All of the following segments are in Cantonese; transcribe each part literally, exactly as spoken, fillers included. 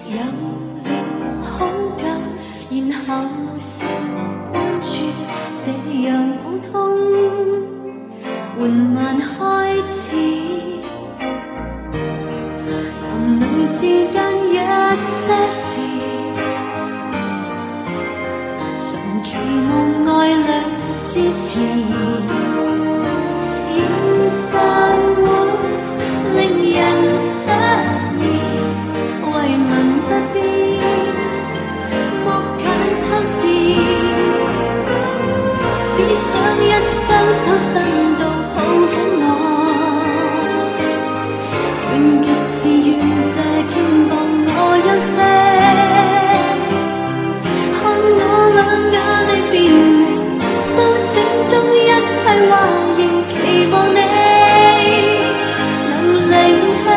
有了好感，然後是關注，這樣普通，緩慢開始。男女之間一些事，常期望愛侶支持。現實會令人失意，為民不變，莫簡測試。只想一雙手伸到抱緊我，永極是願這肩膀我有些，看我兩眼裏變換，蘇醒中一切話仍期望你能聆聽。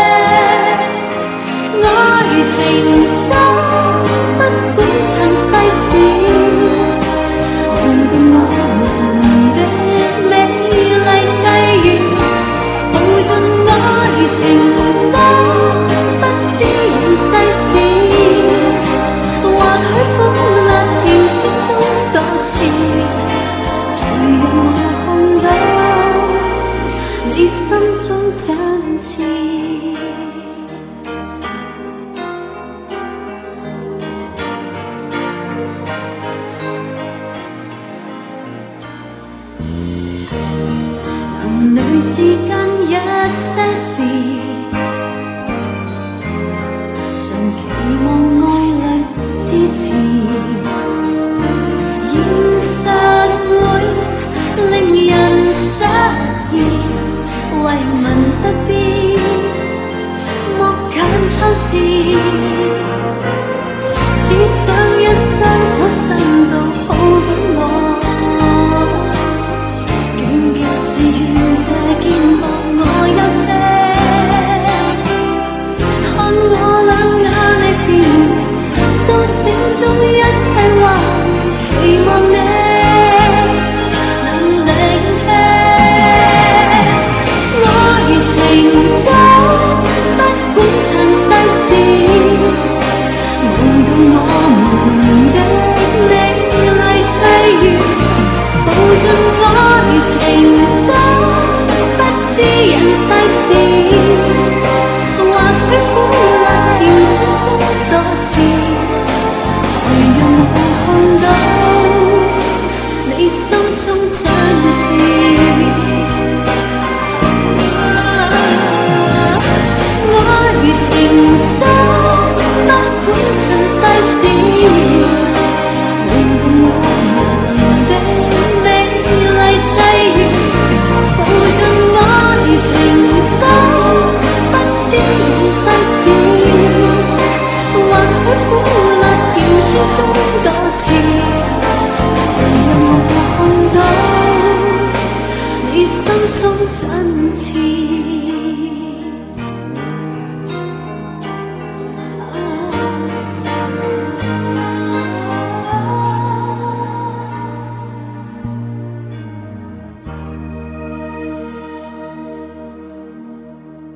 愛情中不管曾細小，看見我們的美麗際遇，無盡愛情都不知人世事。或許風亮甜雪中多次，才讓我看到你心中真摯。男女之間一些事，常期望